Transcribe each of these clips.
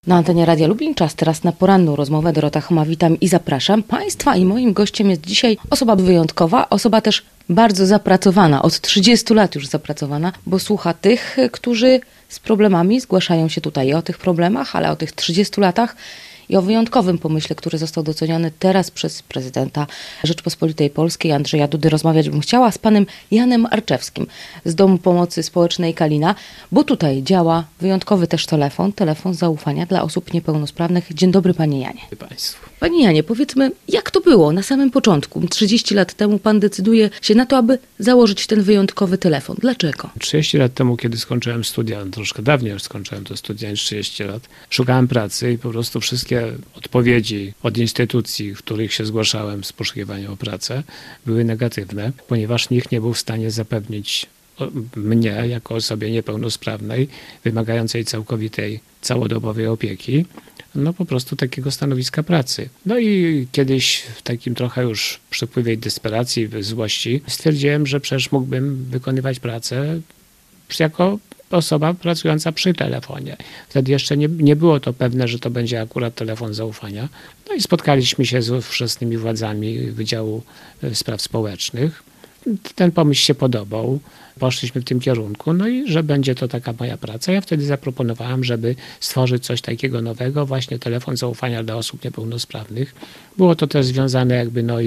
Na antenie Radia Lublin czas teraz na poranną rozmowę. Dorota Choma, witam i zapraszam Państwa. I moim gościem jest dzisiaj osoba wyjątkowa, osoba też bardzo zapracowana, od 30 lat już zapracowana, bo słucha tych, którzy z problemami zgłaszają się tutaj o tych problemach, ale o tych 30 latach i o wyjątkowym pomyśle, który został doceniony teraz przez prezydenta Rzeczypospolitej Polskiej Andrzeja Dudy. Rozmawiać bym chciała z panem Janem Arczewskim z Domu Pomocy Społecznej Kalina, bo tutaj działa wyjątkowy też telefon zaufania dla osób niepełnosprawnych. Dzień dobry, panie Janie. Państwu. Panie Janie, powiedzmy, jak to było na samym początku? 30 lat temu pan decyduje się na to, aby założyć ten wyjątkowy telefon. Dlaczego? 30 lat temu, kiedy skończyłem studia, troszkę dawniej już skończyłem te studia niż 30 lat, szukałem pracy i po prostu wszystkie odpowiedzi od instytucji, w których się zgłaszałem z poszukiwaniem o pracę, były negatywne, ponieważ nikt nie był w stanie zapewnić mnie, jako osobie niepełnosprawnej, wymagającej całkowitej, całodobowej opieki, po prostu takiego stanowiska pracy. No i kiedyś w takim trochę już przypływie desperacji, złości stwierdziłem, że przecież mógłbym wykonywać pracę jako osoba pracująca przy telefonie. Wtedy jeszcze nie było to pewne, że to będzie akurat telefon zaufania. No i spotkaliśmy się z ówczesnymi władzami Wydziału Spraw Społecznych. Ten pomysł się podobał. Poszliśmy w tym kierunku, no i że będzie to taka moja praca. Ja wtedy zaproponowałem, żeby stworzyć coś takiego nowego, właśnie telefon zaufania dla osób niepełnosprawnych. Było to też związane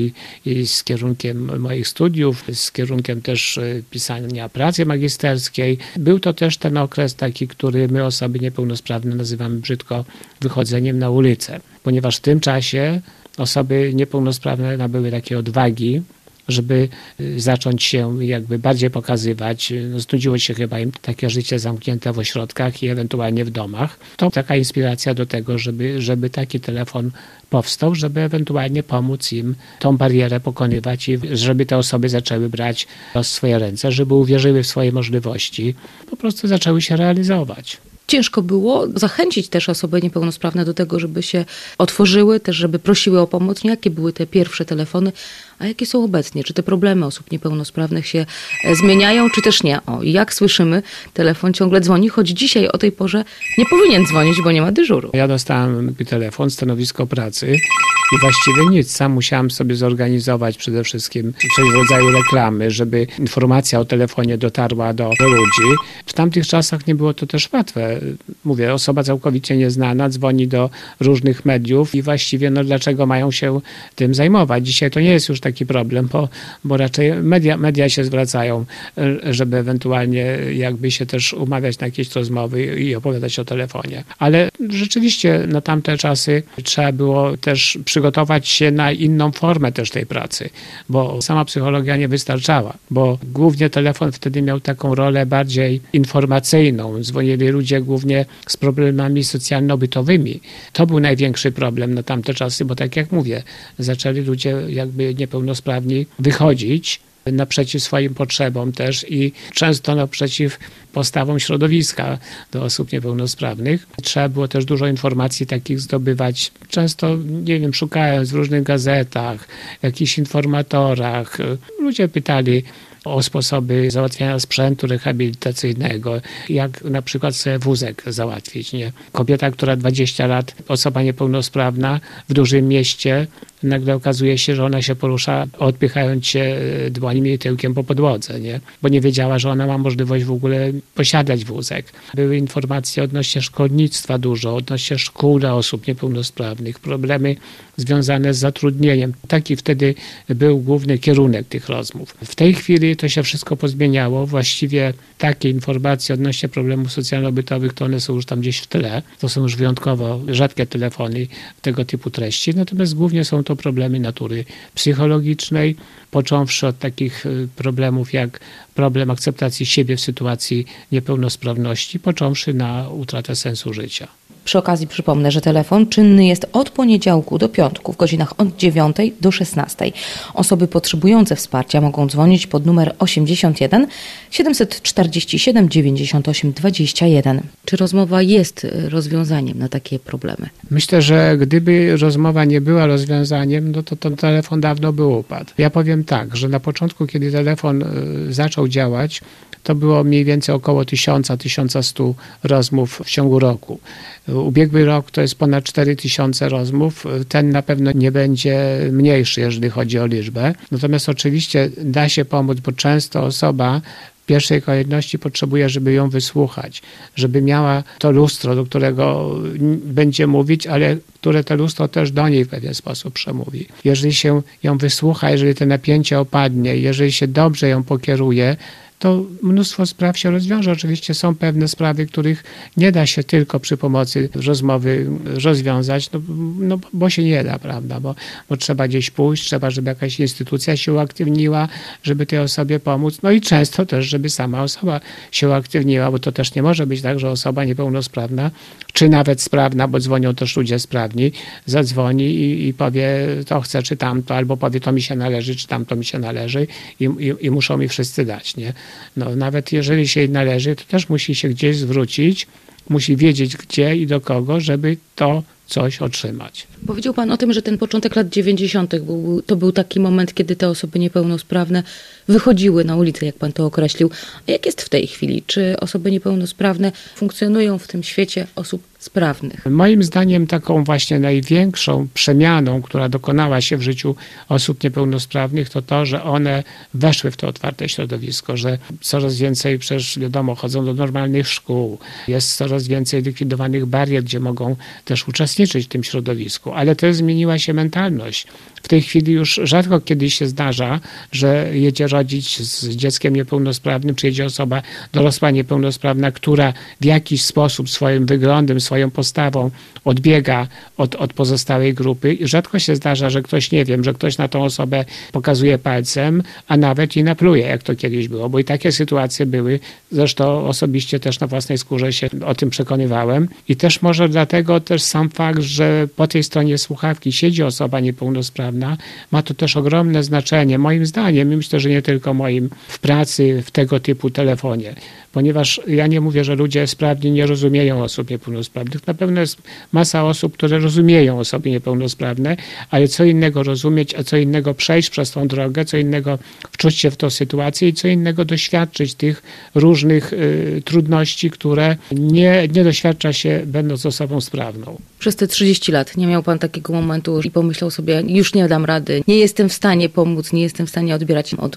i z kierunkiem moich studiów, z kierunkiem też pisania pracy magisterskiej. Był to też ten okres taki, który my osoby niepełnosprawne nazywamy brzydko wychodzeniem na ulicę, ponieważ w tym czasie osoby niepełnosprawne nabyły takiej odwagi, żeby zacząć się bardziej pokazywać. Znudziło się chyba im takie życie zamknięte w ośrodkach i ewentualnie w domach. To taka inspiracja do tego, żeby taki telefon powstał, żeby ewentualnie pomóc im tą barierę pokonywać i żeby te osoby zaczęły brać w swoje ręce, żeby uwierzyły w swoje możliwości, po prostu zaczęły się realizować. Ciężko było zachęcić też osoby niepełnosprawne do tego, żeby się otworzyły, też żeby prosiły o pomoc. Jakie były te pierwsze telefony, a jakie są obecnie? Czy te problemy osób niepełnosprawnych się zmieniają, czy też nie? I jak słyszymy, telefon ciągle dzwoni, choć dzisiaj o tej porze nie powinien dzwonić, bo nie ma dyżuru. Ja dostałem telefon, stanowisko pracy i właściwie nic. Sam musiałem sobie zorganizować przede wszystkim coś w rodzaju reklamy, żeby informacja o telefonie dotarła do ludzi. W tamtych czasach nie było to też łatwe. Mówię, osoba całkowicie nieznana dzwoni do różnych mediów i właściwie dlaczego mają się tym zajmować? Dzisiaj to nie jest już taki problem, bo raczej media się zwracają, żeby ewentualnie się też umawiać na jakieś rozmowy i opowiadać o telefonie. Ale rzeczywiście na tamte czasy trzeba było też przygotować się na inną formę też tej pracy, bo sama psychologia nie wystarczała, bo głównie telefon wtedy miał taką rolę bardziej informacyjną. Dzwonili ludzie głównie z problemami socjalno-bytowymi. To był największy problem na tamte czasy, bo tak jak mówię, zaczęli ludzie niepełnosprawni wychodzić naprzeciw swoim potrzebom też i często naprzeciw postawom środowiska do osób niepełnosprawnych. Trzeba było też dużo informacji takich zdobywać, często, szukając w różnych gazetach, jakichś informatorach. Ludzie pytali o sposoby załatwiania sprzętu rehabilitacyjnego, jak na przykład sobie wózek załatwić. Nie? Kobieta, która 20 lat, osoba niepełnosprawna w dużym mieście, nagle okazuje się, że ona się porusza, odpychając się dłońmi i tyłkiem po podłodze, nie? Bo nie wiedziała, że ona ma możliwość w ogóle posiadać wózek. Były informacje odnośnie szkolnictwa dużo, odnośnie szkół dla osób niepełnosprawnych, problemy związane z zatrudnieniem. Taki wtedy był główny kierunek tych rozmów. W tej chwili to się wszystko pozmieniało. Właściwie takie informacje odnośnie problemów socjalno-bytowych, to one są już tam gdzieś w tle. To są już wyjątkowo rzadkie telefony tego typu treści. Natomiast głównie są to problemy natury psychologicznej, począwszy od takich problemów jak problem akceptacji siebie w sytuacji niepełnosprawności, począwszy na utratę sensu życia. Przy okazji przypomnę, że telefon czynny jest od poniedziałku do piątku w godzinach od 9 do 16. Osoby potrzebujące wsparcia mogą dzwonić pod numer 81 747 98 21. Czy rozmowa jest rozwiązaniem na takie problemy? Myślę, że gdyby rozmowa nie była rozwiązaniem, to ten telefon dawno by upadł. Ja powiem tak, że na początku, kiedy telefon zaczął działać, to było mniej więcej około 1000-1100 rozmów w ciągu roku. Ubiegły rok to jest ponad 4000 rozmów. Ten na pewno nie będzie mniejszy, jeżeli chodzi o liczbę. Natomiast oczywiście da się pomóc, bo często osoba w pierwszej kolejności potrzebuje, żeby ją wysłuchać, żeby miała to lustro, do którego będzie mówić, ale które to lustro też do niej w pewien sposób przemówi. Jeżeli się ją wysłucha, jeżeli to napięcie opadnie, jeżeli się dobrze ją pokieruje, to mnóstwo spraw się rozwiąże. Oczywiście są pewne sprawy, których nie da się tylko przy pomocy rozmowy rozwiązać, bo się nie da, prawda, bo trzeba gdzieś pójść, trzeba, żeby jakaś instytucja się uaktywniła, żeby tej osobie pomóc, no i często też, żeby sama osoba się uaktywniła, bo to też nie może być tak, że osoba niepełnosprawna, czy nawet sprawna, bo dzwonią też ludzie sprawni, zadzwoni i powie to chcę, czy tamto, albo powie to mi się należy, czy tamto mi się należy i muszą mi wszyscy dać, nie? No, nawet jeżeli się jej należy, to też musi się gdzieś zwrócić, musi wiedzieć gdzie i do kogo, żeby to coś otrzymać. Powiedział pan o tym, że ten początek lat 90. to był taki moment, kiedy te osoby niepełnosprawne wychodziły na ulicę, jak pan to określił. A jak jest w tej chwili? Czy osoby niepełnosprawne funkcjonują w tym świecie osób sprawnych? Moim zdaniem taką właśnie największą przemianą, która dokonała się w życiu osób niepełnosprawnych, to to, że one weszły w to otwarte środowisko, że coraz więcej, przecież wiadomo, chodzą do normalnych szkół, jest coraz więcej likwidowanych barier, gdzie mogą też uczestniczyć w tym środowisku, ale też zmieniła się mentalność. W tej chwili już rzadko kiedyś się zdarza, że jedzie rodzic z dzieckiem niepełnosprawnym, czy jedzie osoba dorosła niepełnosprawna, która w jakiś sposób swoim wyglądem, swoją postawą odbiega od pozostałej grupy. I rzadko się zdarza, że ktoś, nie wiem, że ktoś na tą osobę pokazuje palcem, a nawet i napluje, jak to kiedyś było, bo i takie sytuacje były. Zresztą osobiście też na własnej skórze się o tym przekonywałem. I też może dlatego też sam fakt, że po tej stronie słuchawki siedzi osoba niepełnosprawna, ma to też ogromne znaczenie, moim zdaniem, i myślę, że nie tylko moim, w pracy w tego typu telefonie. Ponieważ ja nie mówię, że ludzie sprawni nie rozumieją osób niepełnosprawnych. Na pewno jest masa osób, które rozumieją osoby niepełnosprawne, ale co innego rozumieć, a co innego przejść przez tą drogę, co innego wczuć się w tą sytuację i co innego doświadczyć tych różnych trudności, które nie doświadcza się będąc osobą sprawną. Przez te 30 lat nie miał pan takiego momentu i pomyślał sobie, już nie dam rady, nie jestem w stanie pomóc, nie jestem w stanie odbierać. Od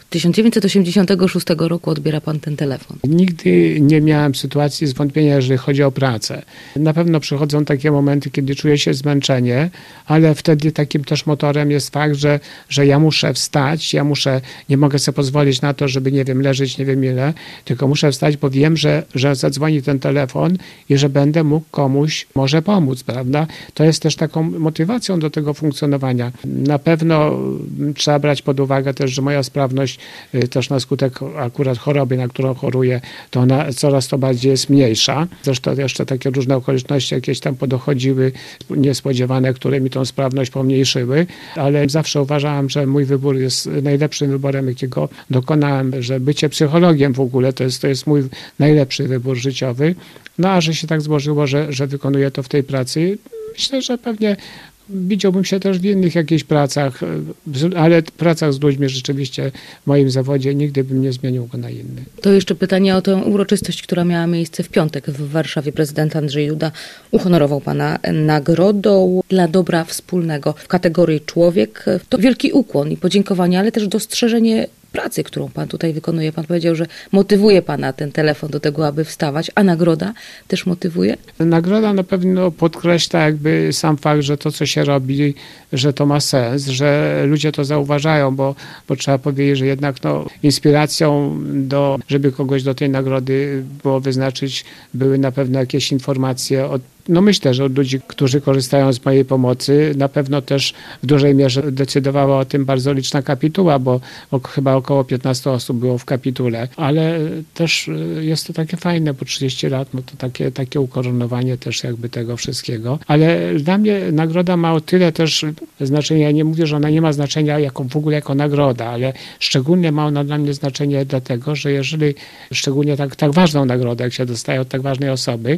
1986 roku odbiera pan ten telefon. Nigdy nie miałem sytuacji zwątpienia, jeżeli chodzi o pracę. Na pewno przychodzą takie momenty, kiedy czuję się zmęczenie, ale wtedy takim też motorem jest fakt, że ja muszę wstać, nie mogę sobie pozwolić na to, żeby, nie wiem, leżeć nie wiem ile, tylko muszę wstać, bo wiem, że zadzwoni ten telefon i że będę mógł komuś może pomóc, prawda? To jest też taką motywacją do tego funkcjonowania. Na pewno trzeba brać pod uwagę też, że moja sprawność też na skutek akurat choroby, na którą choruję, to ona coraz to bardziej jest mniejsza. Zresztą jeszcze takie różne okoliczności jakieś tam podochodziły, niespodziewane, które mi tą sprawność pomniejszyły, ale zawsze uważałem, że mój wybór jest najlepszym wyborem, jakiego dokonałem, że bycie psychologiem w ogóle to jest mój najlepszy wybór życiowy. No a że się tak złożyło, że wykonuję to w tej pracy, myślę, że pewnie widziałbym się też w innych jakichś pracach, ale pracach z ludźmi rzeczywiście w moim zawodzie nigdy bym nie zmienił go na inny. To jeszcze pytanie o tę uroczystość, która miała miejsce w piątek w Warszawie. Prezydent Andrzej Duda uhonorował pana nagrodą dla dobra wspólnego w kategorii człowiek. To wielki ukłon i podziękowanie, ale też dostrzeżenie pracy, którą pan tutaj wykonuje. Pan powiedział, że motywuje pana ten telefon do tego, aby wstawać, a nagroda też motywuje? Nagroda na pewno podkreśla jakby sam fakt, że to, co się robi, że to ma sens, że ludzie to zauważają, bo trzeba powiedzieć, że jednak inspiracją żeby kogoś do tej nagrody było wyznaczyć, były na pewno jakieś informacje myślę, że od ludzi, którzy korzystają z mojej pomocy, na pewno też w dużej mierze decydowała o tym bardzo liczna kapituła, bo chyba około 15 osób było w kapitule, ale też jest to takie fajne, po 30 lat, to takie ukoronowanie też jakby tego wszystkiego. Ale dla mnie nagroda ma o tyle też znaczenie, ja nie mówię, że ona nie ma znaczenia w ogóle jako nagroda, ale szczególnie ma ona dla mnie znaczenie dlatego, że jeżeli szczególnie tak ważną nagrodę, jak się dostaje od tak ważnej osoby,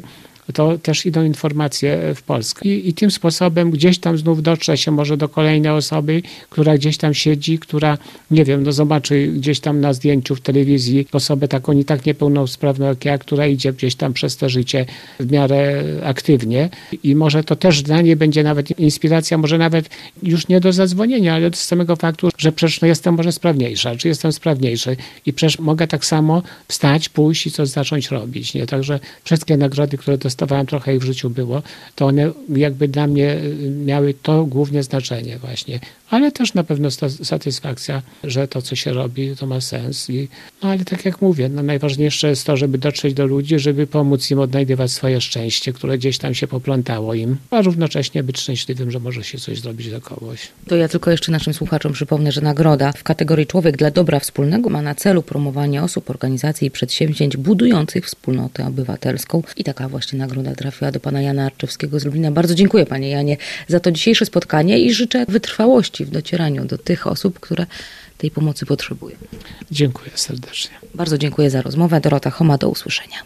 to też idą informacje w Polskę. I tym sposobem gdzieś tam znów dotrze się może do kolejnej osoby, która gdzieś tam siedzi, która, nie wiem, no zobaczy gdzieś tam na zdjęciu w telewizji osobę taką nie tak niepełnosprawną jak ja, która idzie gdzieś tam przez to życie w miarę aktywnie i może to też dla niej będzie nawet inspiracja, może nawet już nie do zadzwonienia, ale do samego faktu, że przecież no jestem może sprawniejsza, czy jestem sprawniejszy i przecież mogę tak samo wstać, pójść i coś zacząć robić. Nie? Także wszystkie nagrody, które dostawałem, trochę ich w życiu było, to one jakby dla mnie miały to głównie znaczenie właśnie. Ale też na pewno satysfakcja, że to, co się robi, to ma sens. No ale tak jak mówię, no najważniejsze jest to, żeby dotrzeć do ludzi, żeby pomóc im odnajdywać swoje szczęście, które gdzieś tam się poplątało im, a równocześnie być szczęśliwym, że może się coś zrobić dla kogoś. To ja tylko jeszcze naszym słuchaczom przypomnę, że nagroda w kategorii Człowiek dla dobra wspólnego ma na celu promowanie osób, organizacji i przedsięwzięć budujących wspólnotę obywatelską. I taka właśnie nagroda trafiła do pana Jana Arczewskiego z Lublina. Bardzo dziękuję, panie Janie, za to dzisiejsze spotkanie i życzę wytrwałości w docieraniu do tych osób, które tej pomocy potrzebują. Dziękuję serdecznie. Bardzo dziękuję za rozmowę. Dorota Choma, do usłyszenia.